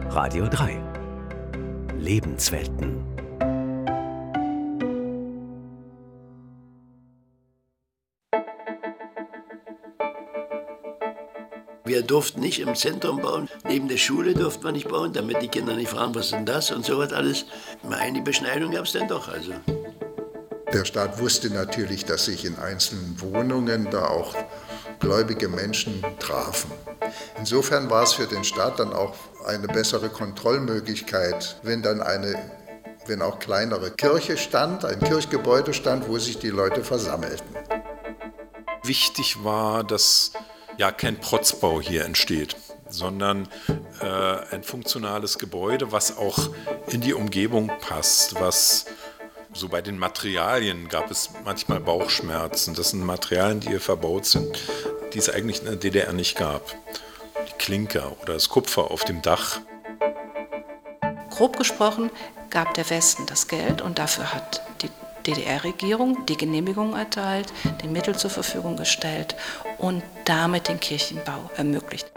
Radio 3 Lebenswelten. Wir durften nicht im Zentrum bauen, neben der Schule durften wir nicht bauen, damit die Kinder nicht fragen, was ist denn das und so was alles. Eine Beschneidung gab es dann doch. Also. Der Staat wusste natürlich, dass sich in einzelnen Wohnungen da auch gläubige Menschen trafen. Insofern war es für den Staat dann auch eine bessere Kontrollmöglichkeit, wenn dann wenn auch kleinere Kirche stand, ein Kirchgebäude stand, wo sich die Leute versammelten. Wichtig war, dass kein Protzbau hier entsteht, sondern ein funktionales Gebäude, was auch in die Umgebung passt, was so bei den Materialien gab es manchmal Bauchschmerzen. Das sind Materialien, die hier verbaut sind, die es eigentlich in der DDR nicht gab. Die Klinker oder das Kupfer auf dem Dach. Grob gesprochen gab der Westen das Geld und dafür hat die DDR-Regierung die Genehmigung erteilt, die Mittel zur Verfügung gestellt und damit den Kirchenbau ermöglicht.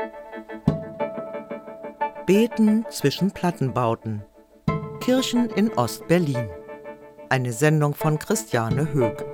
Beten zwischen Plattenbauten. Kirchen in Ost-Berlin. Eine Sendung von Christiane Höck.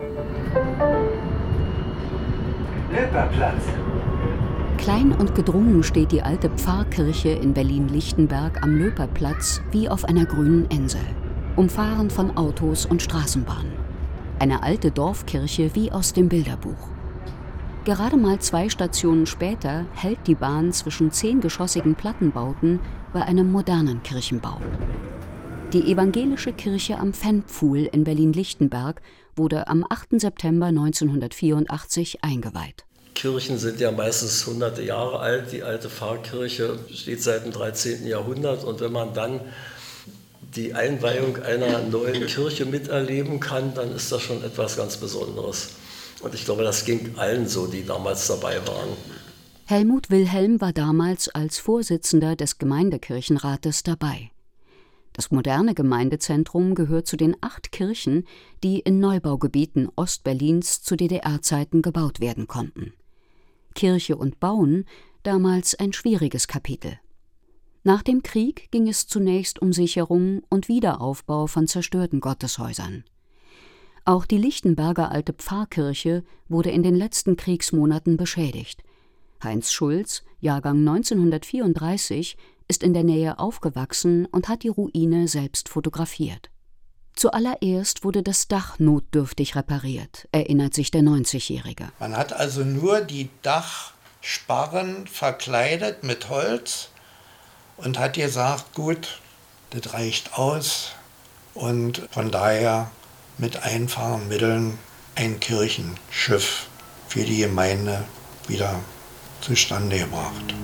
Löperplatz. Klein und gedrungen steht die alte Pfarrkirche in Berlin-Lichtenberg am Löperplatz wie auf einer grünen Insel, umfahren von Autos und Straßenbahnen. Eine alte Dorfkirche wie aus dem Bilderbuch. Gerade mal 2 Stationen später hält die Bahn zwischen 10-geschossigen Plattenbauten bei einem modernen Kirchenbau. Die evangelische Kirche am Pfändpfuhl in Berlin-Lichtenberg wurde am 8. September 1984 eingeweiht. Kirchen sind ja meistens hunderte Jahre alt. Die alte Pfarrkirche steht seit dem 13. Jahrhundert. Und wenn man dann die Einweihung einer neuen Kirche miterleben kann, dann ist das schon etwas ganz Besonderes. Und ich glaube, das ging allen so, die damals dabei waren. Helmut Wilhelm war damals als Vorsitzender des Gemeindekirchenrates dabei. Das moderne Gemeindezentrum gehört zu den 8 Kirchen, die in Neubaugebieten Ostberlins zu DDR-Zeiten gebaut werden konnten. Kirche und Bauen, damals ein schwieriges Kapitel. Nach dem Krieg ging es zunächst um Sicherung und Wiederaufbau von zerstörten Gotteshäusern. Auch die Lichtenberger alte Pfarrkirche wurde in den letzten Kriegsmonaten beschädigt. Heinz Schulz, Jahrgang 1934, ist in der Nähe aufgewachsen und hat die Ruine selbst fotografiert. Zuallererst wurde das Dach notdürftig repariert, erinnert sich der 90-Jährige. Man hat also nur die Dachsparren verkleidet mit Holz und hat gesagt, gut, das reicht aus, und von daher mit einfachen Mitteln ein Kirchenschiff für die Gemeinde wieder zustande gebracht.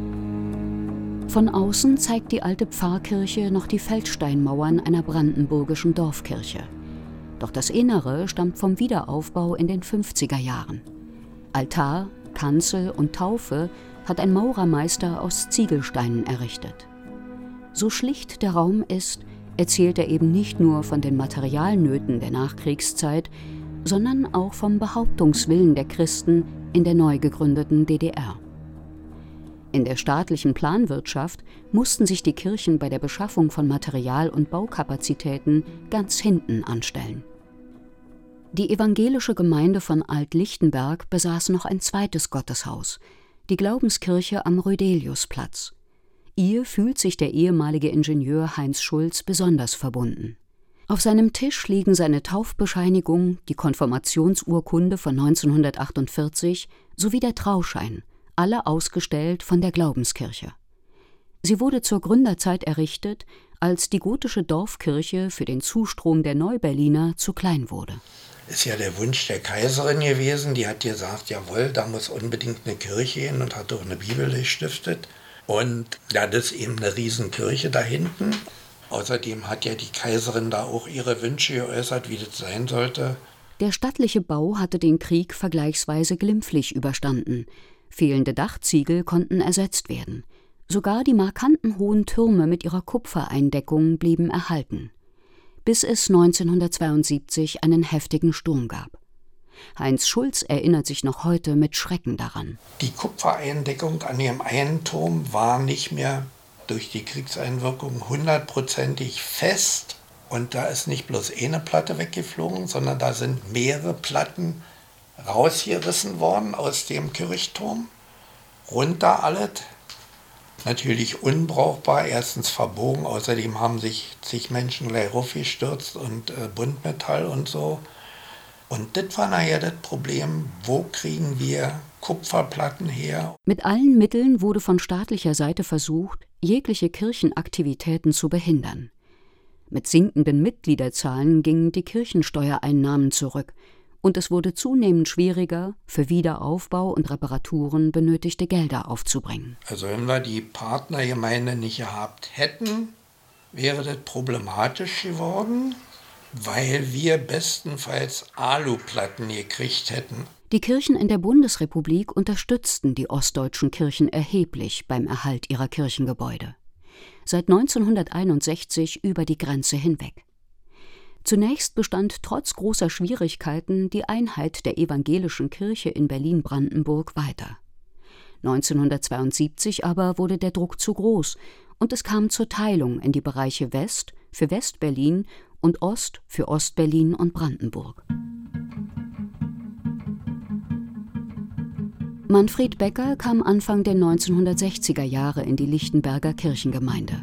Von außen zeigt die alte Pfarrkirche noch die Feldsteinmauern einer brandenburgischen Dorfkirche. Doch das Innere stammt vom Wiederaufbau in den 50er Jahren. Altar, Kanzel und Taufe hat ein Maurermeister aus Ziegelsteinen errichtet. So schlicht der Raum ist, erzählt er eben nicht nur von den Materialnöten der Nachkriegszeit, sondern auch vom Behauptungswillen der Christen in der neu gegründeten DDR. In der staatlichen Planwirtschaft mussten sich die Kirchen bei der Beschaffung von Material und Baukapazitäten ganz hinten anstellen. Die evangelische Gemeinde von Alt-Lichtenberg besaß noch ein zweites Gotteshaus, die Glaubenskirche am Rödeliusplatz. Ihr fühlt sich der ehemalige Ingenieur Heinz Schulz besonders verbunden. Auf seinem Tisch liegen seine Taufbescheinigung, die Konfirmationsurkunde von 1948 sowie der Trauschein, alle ausgestellt von der Glaubenskirche. Sie wurde zur Gründerzeit errichtet, als die gotische Dorfkirche für den Zustrom der Neuberliner zu klein wurde. Ist ja der Wunsch der Kaiserin gewesen, die hat gesagt, jawohl, da muss unbedingt eine Kirche hin, und hat auch eine Bibel gestiftet. Und ja, das ist eben eine Riesenkirche da hinten. Außerdem hat ja die Kaiserin da auch ihre Wünsche geäußert, wie das sein sollte. Der stattliche Bau hatte den Krieg vergleichsweise glimpflich überstanden. Fehlende Dachziegel konnten ersetzt werden. Sogar die markanten hohen Türme mit ihrer Kupfereindeckung blieben erhalten. Bis es 1972 einen heftigen Sturm gab. Heinz Schulz erinnert sich noch heute mit Schrecken daran. Die Kupfereindeckung an dem einen Turm war nicht mehr durch die Kriegseinwirkung 100%ig fest. Und da ist nicht bloß eine Platte weggeflogen, sondern da sind mehrere Platten rausgerissen worden aus dem Kirchturm. Runter alles. Natürlich unbrauchbar, erstens verbogen, außerdem haben sich zig Menschen gleich raufgestürzt und Buntmetall und so. Und das war nachher das Problem, wo kriegen wir Kupferplatten her? Mit allen Mitteln wurde von staatlicher Seite versucht, jegliche Kirchenaktivitäten zu behindern. Mit sinkenden Mitgliederzahlen gingen die Kirchensteuereinnahmen zurück und es wurde zunehmend schwieriger, für Wiederaufbau und Reparaturen benötigte Gelder aufzubringen. Also wenn wir die Partnergemeinde nicht gehabt hätten, wäre das problematisch geworden, weil wir bestenfalls Aluplatten gekriegt hätten. Die Kirchen in der Bundesrepublik unterstützten die ostdeutschen Kirchen erheblich beim Erhalt ihrer Kirchengebäude. Seit 1961 über die Grenze hinweg. Zunächst bestand trotz großer Schwierigkeiten die Einheit der evangelischen Kirche in Berlin-Brandenburg weiter. 1972 aber wurde der Druck zu groß und es kam zur Teilung in die Bereiche West für West-Berlin und Ost für Ost-Berlin und Brandenburg. Manfred Becker kam Anfang der 1960er Jahre in die Lichtenberger Kirchengemeinde.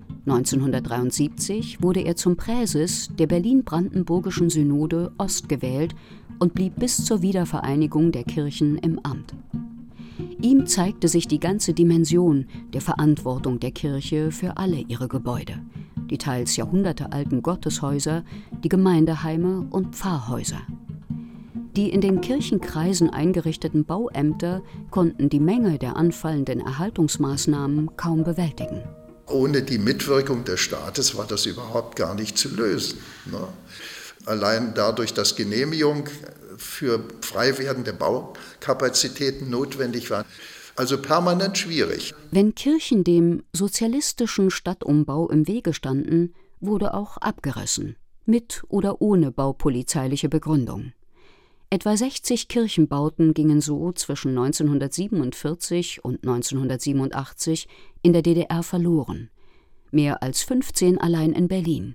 1973 wurde er zum Präses der Berlin-Brandenburgischen Synode Ost gewählt und blieb bis zur Wiedervereinigung der Kirchen im Amt. Ihm zeigte sich die ganze Dimension der Verantwortung der Kirche für alle ihre Gebäude, die teils jahrhundertealten Gotteshäuser, die Gemeindeheime und Pfarrhäuser. Die in den Kirchenkreisen eingerichteten Bauämter konnten die Menge der anfallenden Erhaltungsmaßnahmen kaum bewältigen. Ohne die Mitwirkung des Staates war das überhaupt gar nicht zu lösen. Allein dadurch, dass Genehmigung für freiwerdende Baukapazitäten notwendig war. Also permanent schwierig. Wenn Kirchen dem sozialistischen Stadtumbau im Wege standen, wurde auch abgerissen, mit oder ohne baupolizeiliche Begründung. Etwa 60 Kirchenbauten gingen so zwischen 1947 und 1987 in der DDR verloren. Mehr als 15 allein in Berlin.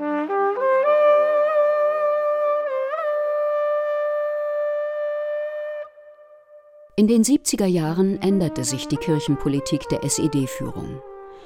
In den 70er Jahren änderte sich die Kirchenpolitik der SED-Führung.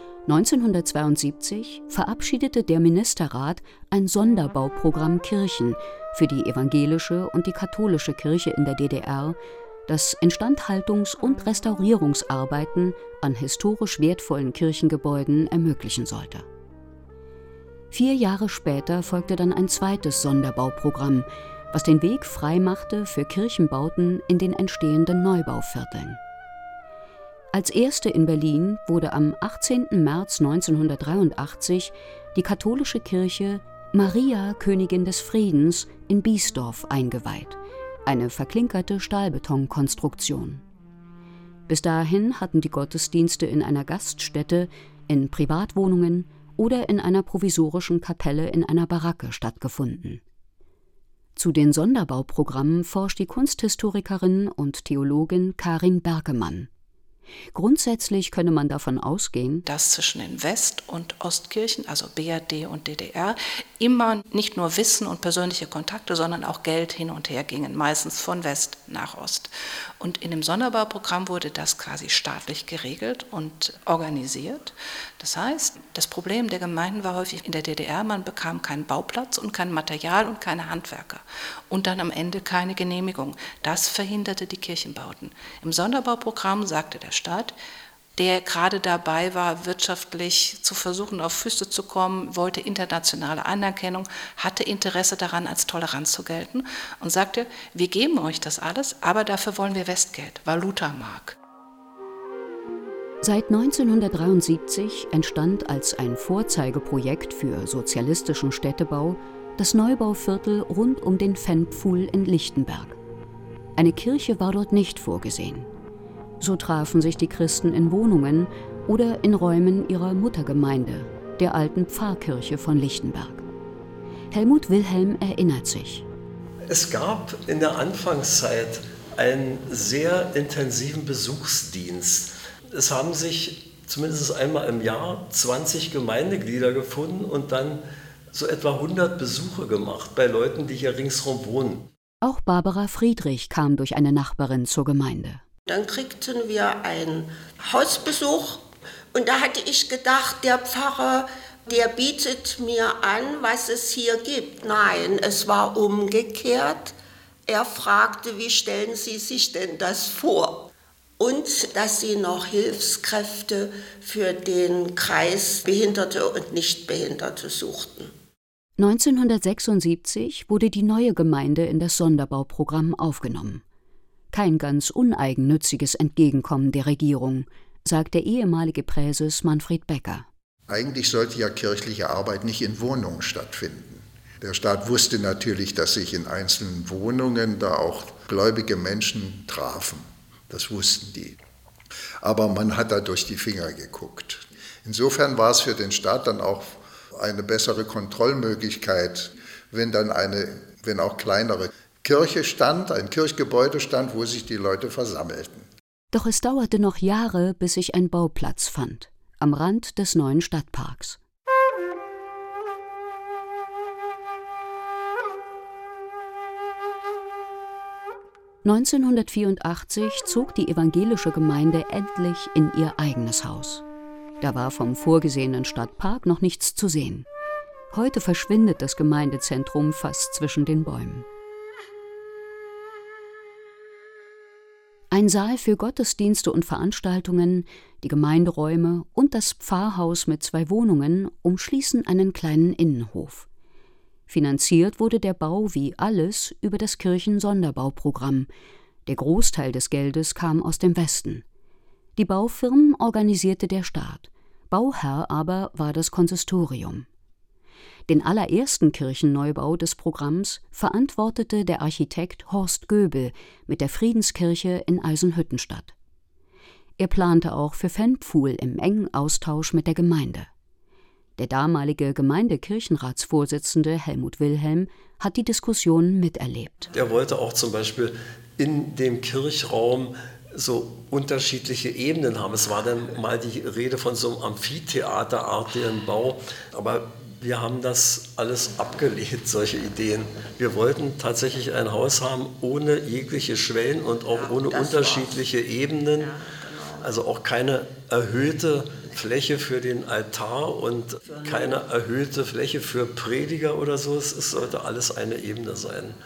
1972 verabschiedete der Ministerrat ein Sonderbauprogramm Kirchen für die evangelische und die katholische Kirche in der DDR, das Instandhaltungs- und Restaurierungsarbeiten an historisch wertvollen Kirchengebäuden ermöglichen sollte. 4 Jahre später folgte dann ein zweites Sonderbauprogramm, was den Weg freimachte für Kirchenbauten in den entstehenden Neubauvierteln. Als erste in Berlin wurde am 18. März 1983 die katholische Kirche Maria, Königin des Friedens in Biesdorf eingeweiht, eine verklinkerte Stahlbetonkonstruktion. Bis dahin hatten die Gottesdienste in einer Gaststätte, in Privatwohnungen oder in einer provisorischen Kapelle in einer Baracke stattgefunden. Zu den Sonderbauprogrammen forscht die Kunsthistorikerin und Theologin Karin Bergemann. Grundsätzlich könne man davon ausgehen, dass zwischen den West- und Ostkirchen, also BRD und DDR, immer nicht nur Wissen und persönliche Kontakte, sondern auch Geld hin und her gingen, meistens von West nach Ost. Und in dem Sonderbauprogramm wurde das quasi staatlich geregelt und organisiert. Das heißt, das Problem der Gemeinden war häufig in der DDR, man bekam keinen Bauplatz und kein Material und keine Handwerker und dann am Ende keine Genehmigung. Das verhinderte die Kirchenbauten. Im Sonderbauprogramm sagte der Staat, der gerade dabei war, wirtschaftlich zu versuchen, auf Füße zu kommen, wollte internationale Anerkennung, hatte Interesse daran, als Toleranz zu gelten und sagte, wir geben euch das alles, aber dafür wollen wir Westgeld, Valutamark. Seit 1973 entstand als ein Vorzeigeprojekt für sozialistischen Städtebau das Neubauviertel rund um den Ventpfuhl in Lichtenberg. Eine Kirche war dort nicht vorgesehen. So trafen sich die Christen in Wohnungen oder in Räumen ihrer Muttergemeinde, der alten Pfarrkirche von Lichtenberg. Helmut Wilhelm erinnert sich. Es gab in der Anfangszeit einen sehr intensiven Besuchsdienst. Es haben sich zumindest einmal im Jahr 20 Gemeindeglieder gefunden und dann so etwa 100 Besuche gemacht bei Leuten, die hier ringsherum wohnen. Auch Barbara Friedrich kam durch eine Nachbarin zur Gemeinde. Dann kriegten wir einen Hausbesuch und da hatte ich gedacht, der Pfarrer, der bietet mir an, was es hier gibt. Nein, es war umgekehrt. Er fragte, wie stellen Sie sich denn das vor? Und dass Sie noch Hilfskräfte für den Kreis Behinderte und Nichtbehinderte suchten. 1976 wurde die neue Gemeinde in das Sonderbauprogramm aufgenommen. Kein ganz uneigennütziges Entgegenkommen der Regierung, sagt der ehemalige Präses Manfred Becker. Eigentlich sollte ja kirchliche Arbeit nicht in Wohnungen stattfinden. Der Staat wusste natürlich, dass sich in einzelnen Wohnungen da auch gläubige Menschen trafen. Das wussten die. Aber man hat da durch die Finger geguckt. Insofern war es für den Staat dann auch eine bessere Kontrollmöglichkeit, wenn auch kleinere Kirche stand, ein Kirchgebäude stand, wo sich die Leute versammelten. Doch es dauerte noch Jahre, bis sich ein Bauplatz fand, am Rand des neuen Stadtparks. (1984) zog die evangelische Gemeinde endlich in ihr eigenes Haus. Da war vom vorgesehenen Stadtpark noch nichts zu sehen. Heute verschwindet das Gemeindezentrum fast zwischen den Bäumen. Ein Saal für Gottesdienste und Veranstaltungen, die Gemeinderäume und das Pfarrhaus mit 2 Wohnungen umschließen einen kleinen Innenhof. Finanziert wurde der Bau wie alles über das Kirchensonderbauprogramm. Der Großteil des Geldes kam aus dem Westen. Die Baufirmen organisierte der Staat. Bauherr aber war das Konsistorium. Den allerersten Kirchenneubau des Programms verantwortete der Architekt Horst Göbel mit der Friedenskirche in Eisenhüttenstadt. Er plante auch für Ventpfuhl im engen Austausch mit der Gemeinde. Der damalige Gemeindekirchenratsvorsitzende Helmut Wilhelm hat die Diskussionen miterlebt. Er wollte auch zum Beispiel in dem Kirchraum so unterschiedliche Ebenen haben. Es war dann mal die Rede von so einem Amphitheaterartigen Bau, aber wir haben das alles abgelehnt, solche Ideen. Wir wollten tatsächlich ein Haus haben ohne jegliche Schwellen und auch ohne unterschiedliche Ebenen. Also auch keine erhöhte Fläche für den Altar und keine erhöhte Fläche für Prediger oder so. Es sollte alles eine Ebene sein.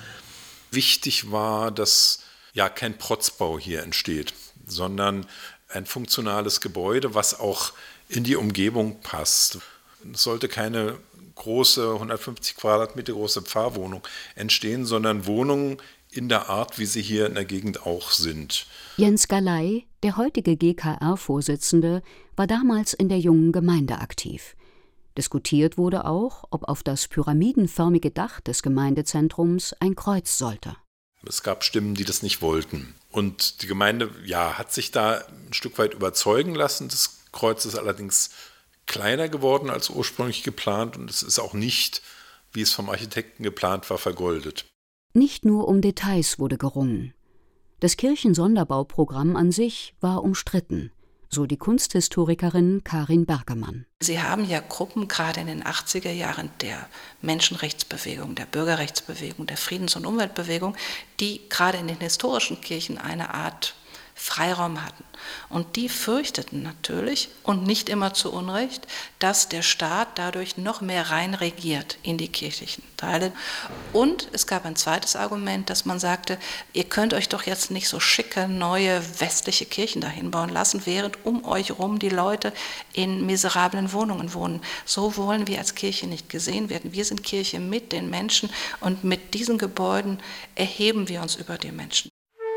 Wichtig war, dass kein Protzbau hier entsteht, sondern ein funktionales Gebäude, was auch in die Umgebung passt. Es sollte keine große, 150 Quadratmeter große Pfarrwohnung entstehen, sondern Wohnungen in der Art, wie sie hier in der Gegend auch sind. Jens Galey, der heutige GKR-Vorsitzende, war damals in der jungen Gemeinde aktiv. Diskutiert wurde auch, ob auf das pyramidenförmige Dach des Gemeindezentrums ein Kreuz sollte. Es gab Stimmen, die das nicht wollten. Und die Gemeinde hat sich da ein Stück weit überzeugen lassen. Das Kreuz ist allerdings kleiner geworden als ursprünglich geplant und es ist auch nicht, wie es vom Architekten geplant war, vergoldet. Nicht nur um Details wurde gerungen. Das Kirchensonderbauprogramm an sich war umstritten, so die Kunsthistorikerin Karin Bergemann. Sie haben ja Gruppen, gerade in den 80er Jahren der Menschenrechtsbewegung, der Bürgerrechtsbewegung, der Friedens- und Umweltbewegung, die gerade in den historischen Kirchen eine Art Freiraum hatten. Und die fürchteten natürlich, und nicht immer zu Unrecht, dass der Staat dadurch noch mehr rein regiert in die kirchlichen Teile. Und es gab ein zweites Argument, dass man sagte, ihr könnt euch doch jetzt nicht so schicke, neue westliche Kirchen dahin bauen lassen, während um euch herum die Leute in miserablen Wohnungen wohnen. So wollen wir als Kirche nicht gesehen werden. Wir sind Kirche mit den Menschen und mit diesen Gebäuden erheben wir uns über die Menschen.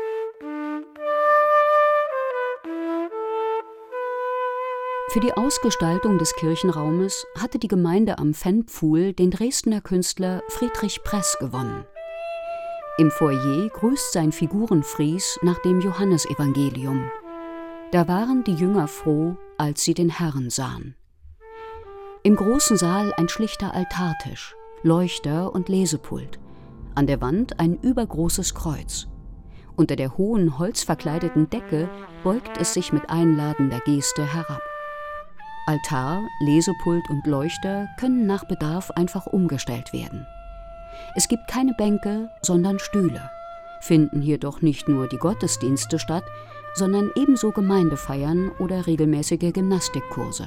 Für die Ausgestaltung des Kirchenraumes hatte die Gemeinde am Ventpfuhl den Dresdner Künstler Friedrich Press gewonnen. Im Foyer grüßt sein Figurenfries nach dem Johannesevangelium. Da waren die Jünger froh, als sie den Herrn sahen. Im großen Saal ein schlichter Altartisch, Leuchter und Lesepult. An der Wand ein übergroßes Kreuz. Unter der hohen, holzverkleideten Decke beugt es sich mit einladender Geste herab. Altar, Lesepult und Leuchter können nach Bedarf einfach umgestellt werden. Es gibt keine Bänke, sondern Stühle. Finden hier doch nicht nur die Gottesdienste statt, sondern ebenso Gemeindefeiern oder regelmäßige Gymnastikkurse.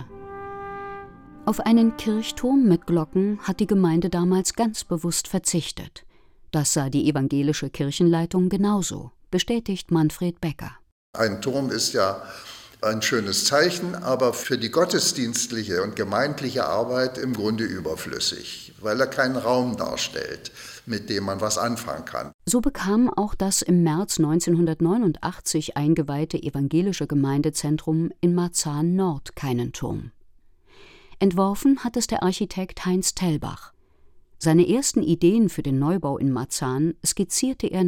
Auf einen Kirchturm mit Glocken hat die Gemeinde damals ganz bewusst verzichtet. Das sah die evangelische Kirchenleitung genauso, bestätigt Manfred Becker. Ein Turm ist ja ein schönes Zeichen, aber für die gottesdienstliche und gemeindliche Arbeit im Grunde überflüssig, weil er keinen Raum darstellt, mit dem man was anfangen kann. So bekam auch das im März 1989 eingeweihte evangelische Gemeindezentrum in Marzahn-Nord keinen Turm. Entworfen hat es der Architekt Heinz Tellbach. Seine ersten Ideen für den Neubau in Marzahn skizzierte er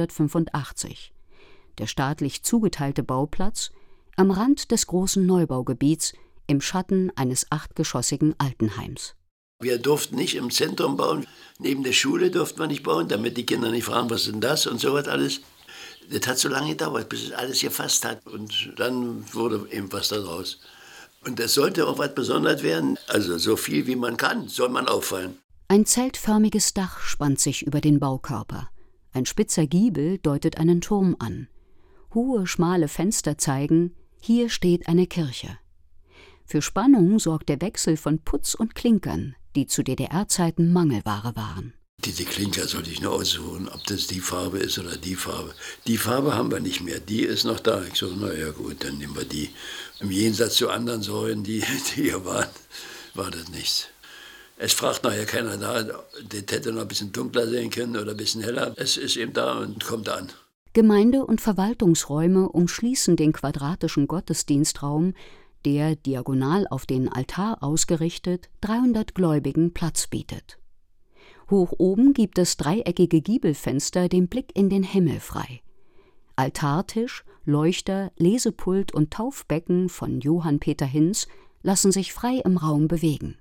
1985. Der staatlich zugeteilte Bauplatz am Rand des großen Neubaugebiets im Schatten eines 8-geschossigen Altenheims. Wir durften nicht im Zentrum bauen, neben der Schule durften wir nicht bauen, damit die Kinder nicht fragen, was ist denn das und sowas alles. Das hat so lange gedauert, bis es alles gefasst hat und dann wurde eben was daraus. Und es sollte auch was Besonderes werden, also so viel wie man kann, soll man auffallen. Ein zeltförmiges Dach spannt sich über den Baukörper. Ein spitzer Giebel deutet einen Turm an. Hohe, schmale Fenster zeigen, hier steht eine Kirche. Für Spannung sorgt der Wechsel von Putz und Klinkern, die zu DDR-Zeiten Mangelware waren. Diese Klinker sollte ich nur aussuchen, ob das die Farbe ist oder die Farbe. Die Farbe haben wir nicht mehr, die ist noch da. Ich so, naja gut, dann nehmen wir die. Im Gegensatz zu anderen Säulen, die hier waren, war das nichts. Es fragt nachher keiner da, das hätte noch ein bisschen dunkler sehen können oder ein bisschen heller. Es ist eben da und kommt an. Gemeinde- und Verwaltungsräume umschließen den quadratischen Gottesdienstraum, der diagonal auf den Altar ausgerichtet 300 Gläubigen Platz bietet. Hoch oben gibt es dreieckige Giebelfenster den Blick in den Himmel frei. Altartisch, Leuchter, Lesepult und Taufbecken von Johann Peter Hinz lassen sich frei im Raum bewegen.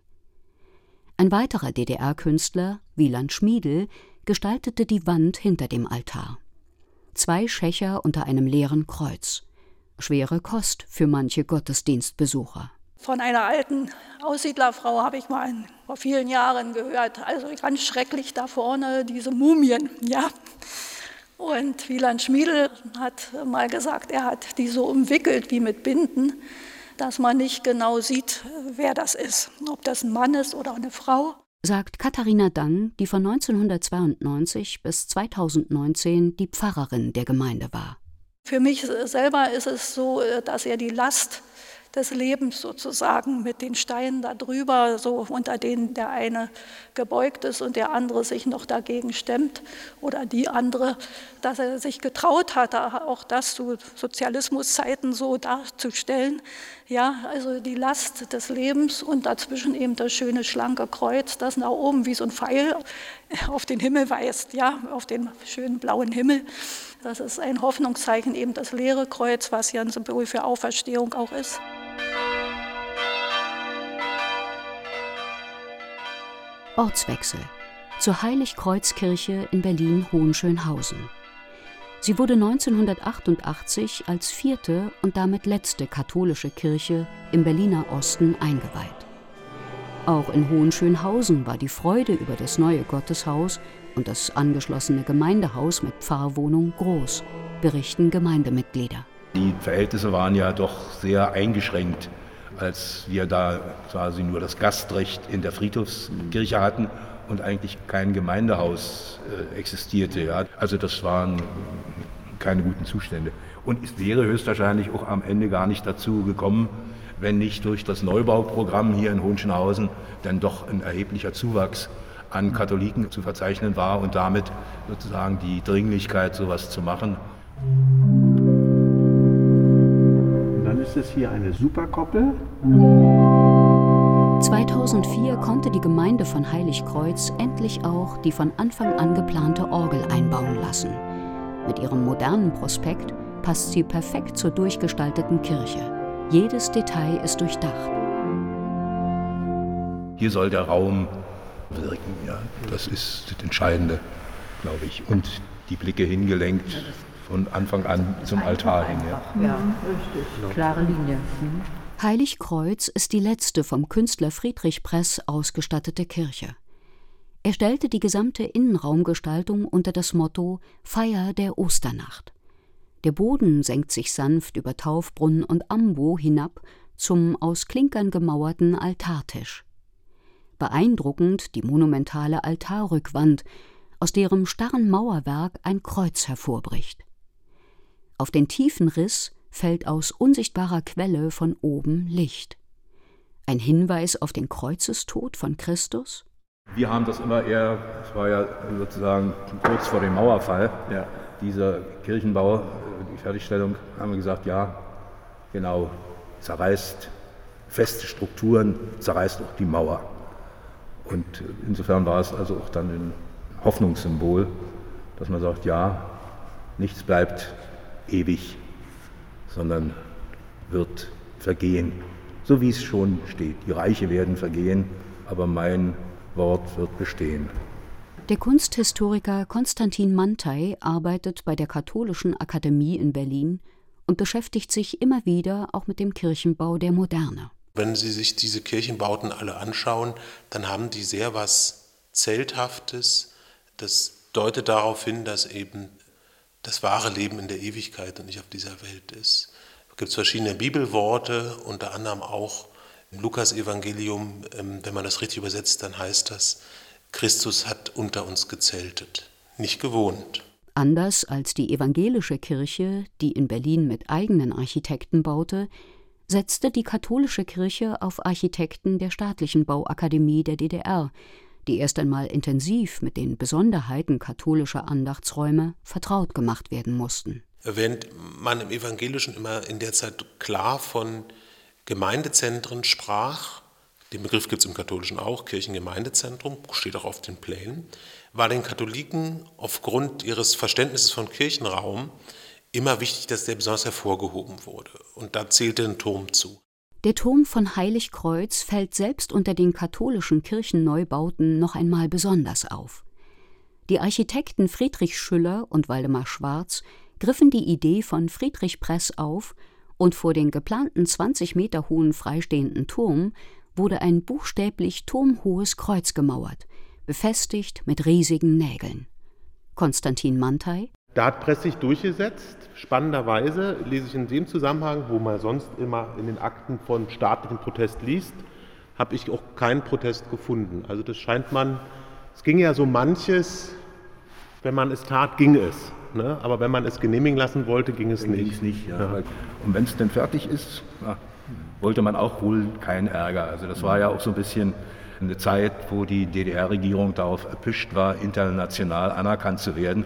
Ein weiterer DDR-Künstler, Wieland Schmiedl, gestaltete die Wand hinter dem Altar. 2 Schächer unter einem leeren Kreuz. Schwere Kost für manche Gottesdienstbesucher. Von einer alten Aussiedlerfrau habe ich mal vor vielen Jahren gehört, also ganz schrecklich da vorne, diese Mumien, ja. Und Wieland Schmiedl hat mal gesagt, er hat die so umwickelt wie mit Binden, dass man nicht genau sieht, wer das ist, ob das ein Mann ist oder eine Frau. Sagt Katharina Dang, die von 1992 bis 2019 die Pfarrerin der Gemeinde war. Für mich selber ist es so, dass er die Last des Lebens sozusagen mit den Steinen da drüber, so unter denen der eine gebeugt ist und der andere sich noch dagegen stemmt oder die andere, dass er sich getraut hat, auch das zu Sozialismuszeiten so darzustellen. Ja, also die Last des Lebens und dazwischen eben das schöne, schlanke Kreuz, das nach oben wie so ein Pfeil auf den Himmel weist, ja, auf den schönen blauen Himmel. Das ist ein Hoffnungszeichen, eben das leere Kreuz, was ja ein Symbol für Auferstehung auch ist. Ortswechsel zur Heiligkreuzkirche in Berlin-Hohenschönhausen. Sie wurde 1988 als 4. und damit letzte katholische Kirche im Berliner Osten eingeweiht. Auch in Hohenschönhausen war die Freude über das neue Gotteshaus und das angeschlossene Gemeindehaus mit Pfarrwohnung groß, berichten Gemeindemitglieder. Die Verhältnisse waren ja doch sehr eingeschränkt, als wir da quasi nur das Gastrecht in der Friedhofskirche hatten und eigentlich kein Gemeindehaus existierte. Ja. Also das waren keine guten Zustände. Und es wäre höchstwahrscheinlich auch am Ende gar nicht dazu gekommen, wenn nicht durch das Neubauprogramm hier in Hohenschönhausen dann doch ein erheblicher Zuwachs an Katholiken zu verzeichnen war und damit sozusagen die Dringlichkeit, sowas zu machen. Dann ist es hier eine Superkoppel. 2004 konnte die Gemeinde von Heiligkreuz endlich auch die von Anfang an geplante Orgel einbauen lassen. Mit ihrem modernen Prospekt passt sie perfekt zur durchgestalteten Kirche. Jedes Detail ist durchdacht. Hier soll der Raum wirken, ja. Das ist das Entscheidende, glaube ich. Und die Blicke hingelenkt von Anfang an zum Altar hin. Ja, richtig. Klare Linie. Heiligkreuz ist die letzte vom Künstler Friedrich Press ausgestattete Kirche. Er stellte die gesamte Innenraumgestaltung unter das Motto »Feier der Osternacht«. Der Boden senkt sich sanft über Taufbrunnen und Ambo hinab zum aus Klinkern gemauerten Altartisch. Beeindruckend die monumentale Altarrückwand, aus deren starren Mauerwerk ein Kreuz hervorbricht. Auf den tiefen Riss fällt aus unsichtbarer Quelle von oben Licht. Ein Hinweis auf den Kreuzestod von Christus? Wir haben das immer eher, es war ja sozusagen kurz vor dem Mauerfall, dieser Kirchenbau, die Fertigstellung, haben wir gesagt, ja, genau, zerreißt feste Strukturen, zerreißt auch die Mauer. Und insofern war es also auch dann ein Hoffnungssymbol, dass man sagt, ja, nichts bleibt ewig, sondern wird vergehen, so wie es schon steht. Die Reiche werden vergehen, aber mein Wort wird bestehen. Der Kunsthistoriker Konstantin Manthey arbeitet bei der Katholischen Akademie in Berlin und beschäftigt sich immer wieder auch mit dem Kirchenbau der Moderne. Wenn Sie sich diese Kirchenbauten alle anschauen, dann haben die sehr was Zelthaftes. Das deutet darauf hin, dass eben das wahre Leben in der Ewigkeit und nicht auf dieser Welt ist. Es gibt verschiedene Bibelworte, unter anderem auch im Lukas-Evangelium, wenn man das richtig übersetzt, dann heißt das, Christus hat unter uns gezeltet, nicht gewohnt. Anders als die evangelische Kirche, die in Berlin mit eigenen Architekten baute, setzte die katholische Kirche auf Architekten der Staatlichen Bauakademie der DDR, die erst einmal intensiv mit den Besonderheiten katholischer Andachtsräume vertraut gemacht werden mussten. Während man im Evangelischen immer in der Zeit klar von Gemeindezentren sprach, den Begriff gibt es im Katholischen auch, Kirchengemeindezentrum, steht auch auf den Plänen, war den Katholiken aufgrund ihres Verständnisses von Kirchenraum immer wichtig, dass der besonders hervorgehoben wurde. Und da zählte ein Turm zu. Der Turm von Heiligkreuz fällt selbst unter den katholischen Kirchenneubauten noch einmal besonders auf. Die Architekten Friedrich Schüller und Waldemar Schwarz griffen die Idee von Friedrich Press auf und vor den geplanten 20 Meter hohen freistehenden Turm wurde ein buchstäblich turmhohes Kreuz gemauert, befestigt mit riesigen Nägeln. Konstantin Manthey: Da hat Press sich durchgesetzt. Spannenderweise lese ich in dem Zusammenhang, wo man sonst immer in den Akten von staatlichem Protest liest, habe ich auch keinen Protest gefunden. Also das scheint man, es ging ja so manches, wenn man es tat, ging es. Ne? Aber wenn man es genehmigen lassen wollte, ging es nicht. Ja. Und wenn es denn fertig ist, wollte man auch wohl keinen Ärger. Also das war ja auch so ein bisschen eine Zeit, wo die DDR-Regierung darauf erpicht war, international anerkannt zu werden.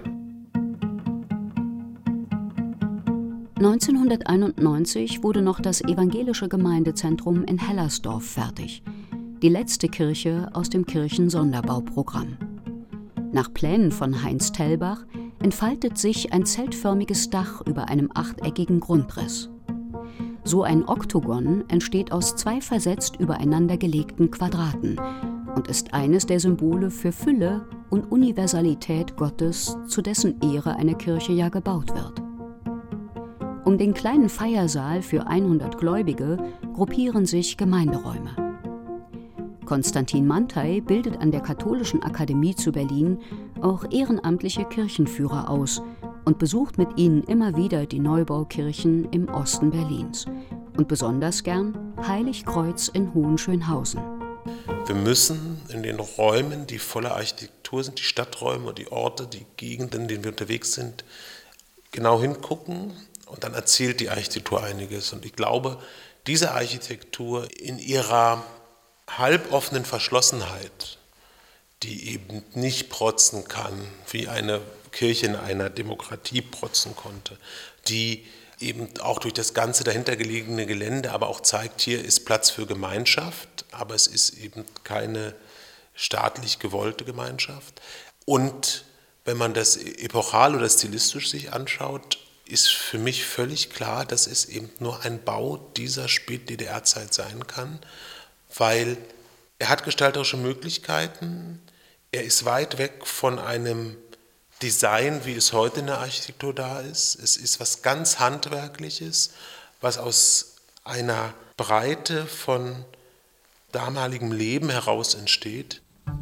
1991 wurde noch das evangelische Gemeindezentrum in Hellersdorf fertig, die letzte Kirche aus dem Kirchensonderbauprogramm. Nach Plänen von Heinz Tellbach entfaltet sich ein zeltförmiges Dach über einem achteckigen Grundriss. So ein Oktogon entsteht aus 2 versetzt übereinander gelegten Quadraten und ist eines der Symbole für Fülle und Universalität Gottes, zu dessen Ehre eine Kirche ja gebaut wird. Um den kleinen Feiersaal für 100 Gläubige gruppieren sich Gemeinderäume. Konstantin Manthey bildet an der Katholischen Akademie zu Berlin auch ehrenamtliche Kirchenführer aus und besucht mit ihnen immer wieder die Neubaukirchen im Osten Berlins und besonders gern Heiligkreuz in Hohenschönhausen. Wir müssen in den Räumen, die voller Architektur sind, die Stadträume und die Orte, die Gegenden, in denen wir unterwegs sind, genau hingucken und dann erzählt die Architektur einiges. Und ich glaube, diese Architektur in ihrer halboffenen Verschlossenheit, die eben nicht protzen kann, wie eine Kirche in einer Demokratie protzen konnte, die eben auch durch das ganze dahintergelegene Gelände aber auch zeigt, hier ist Platz für Gemeinschaft, aber es ist eben keine staatlich gewollte Gemeinschaft. Und wenn man das epochal oder stilistisch sich anschaut, ist für mich völlig klar, dass es eben nur ein Bau dieser Spät-DDR-Zeit sein kann, weil er hat gestalterische Möglichkeiten, er ist weit weg von einem Design, wie es heute in der Architektur da ist. Es ist was ganz Handwerkliches, was aus einer Breite von damaligem Leben heraus entsteht.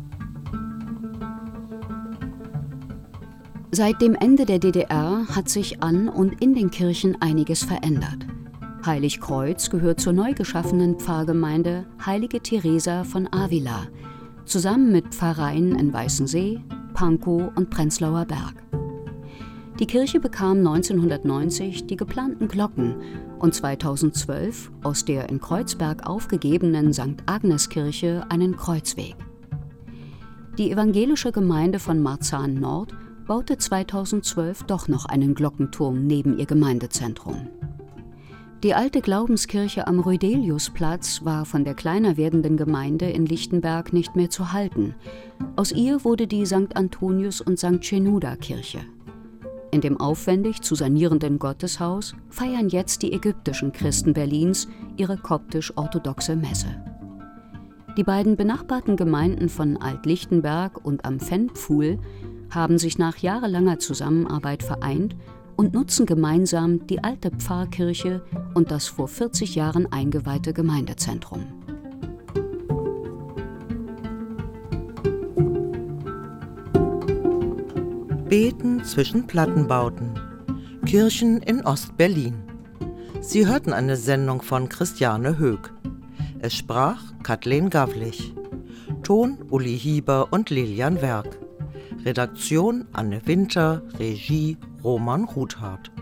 Seit dem Ende der DDR hat sich an und in den Kirchen einiges verändert. Heiligkreuz gehört zur neu geschaffenen Pfarrgemeinde Heilige Teresa von Avila, zusammen mit Pfarreien in Weißensee, Pankow und Prenzlauer Berg. Die Kirche bekam 1990 die geplanten Glocken und 2012 aus der in Kreuzberg aufgegebenen St. Agnes-Kirche einen Kreuzweg. Die evangelische Gemeinde von Marzahn-Nord baute 2012 doch noch einen Glockenturm neben ihr Gemeindezentrum. Die alte Glaubenskirche am Rödeliusplatz war von der kleiner werdenden Gemeinde in Lichtenberg nicht mehr zu halten. Aus ihr wurde die St. Antonius- und St. Shenouda-Kirche. In dem aufwendig zu sanierenden Gotteshaus feiern jetzt die ägyptischen Christen Berlins ihre koptisch-orthodoxe Messe. Die beiden benachbarten Gemeinden von Alt-Lichtenberg und am Fennpfuhl haben sich nach jahrelanger Zusammenarbeit vereint und nutzen gemeinsam die alte Pfarrkirche und das vor 40 Jahren eingeweihte Gemeindezentrum. Beten zwischen Plattenbauten. Kirchen in Ost-Berlin. Sie hörten eine Sendung von Christiane Höck. Es sprach Kathleen Gavlich. Ton Uli Hieber und Lilian Werk. Redaktion Anne Winter, Regie Roman Ruthardt.